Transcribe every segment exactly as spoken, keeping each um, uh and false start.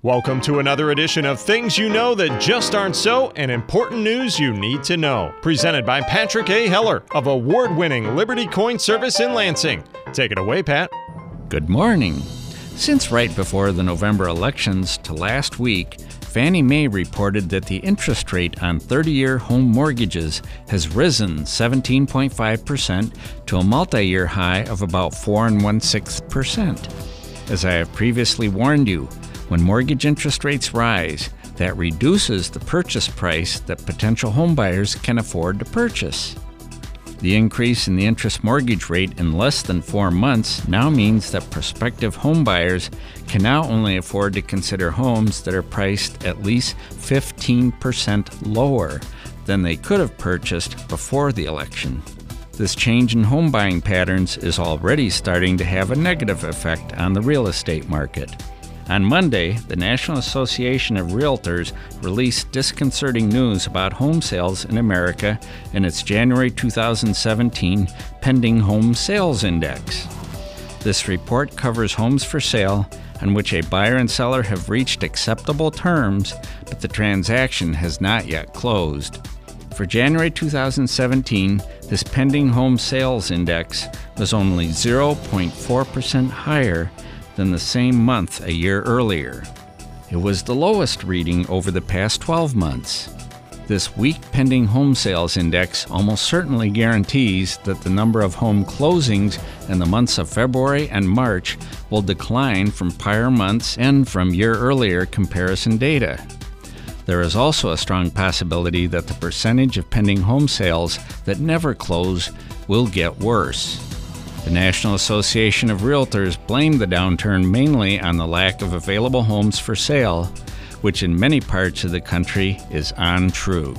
Welcome to another edition of Things You Know That Just Aren't So and Important News You Need to Know. Presented by Patrick A. Heller of award-winning Liberty Coin Service in Lansing. Take it away, Pat. Good morning. Since right before the November elections to last week, Fannie Mae reported that the interest rate on thirty-year home mortgages has risen seventeen point five percent to a multi-year high of about four and one-sixth percent. As I have previously warned you, when mortgage interest rates rise, that reduces the purchase price that potential homebuyers can afford to purchase. The increase in the interest mortgage rate in less than four months now means that prospective homebuyers can now only afford to consider homes that are priced at least fifteen percent lower than they could have purchased before the election. This change in home buying patterns is already starting to have a negative effect on the real estate market. On Monday, the National Association of Realtors released disconcerting news about home sales in America in its January two thousand seventeen Pending Home Sales Index. This report covers homes for sale on which a buyer and seller have reached acceptable terms, but the transaction has not yet closed. For January two thousand seventeen, this Pending Home Sales Index was only zero point four percent higher than the same month a year earlier. It was the lowest reading over the past twelve months. This weak pending home sales index almost certainly guarantees that the number of home closings in the months of February and March will decline from prior months and from year-earlier comparison data. There is also a strong possibility that the percentage of pending home sales that never close will get worse. The National Association of Realtors blamed the downturn mainly on the lack of available homes for sale, which in many parts of the country is untrue.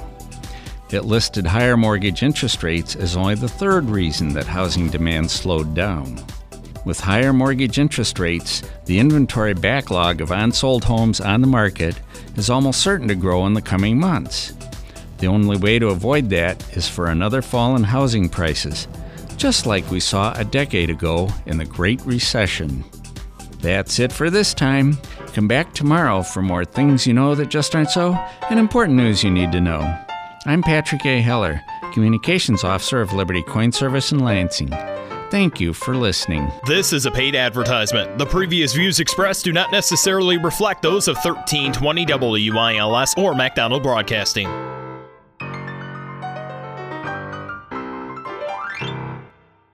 It listed higher mortgage interest rates as only the third reason that housing demand slowed down. With higher mortgage interest rates, the inventory backlog of unsold homes on the market is almost certain to grow in the coming months. The only way to avoid that is for another fall in housing prices, just like we saw a decade ago in the Great Recession. That's it for this time. Come back tomorrow for more Things You Know That Just Aren't So and Important News You Need to Know. I'm Patrick A. Heller, Communications Officer of Liberty Coin Service in Lansing. Thank you for listening. This is a paid advertisement. The previous views expressed do not necessarily reflect those of thirteen twenty W I L S or MacDonald Broadcasting.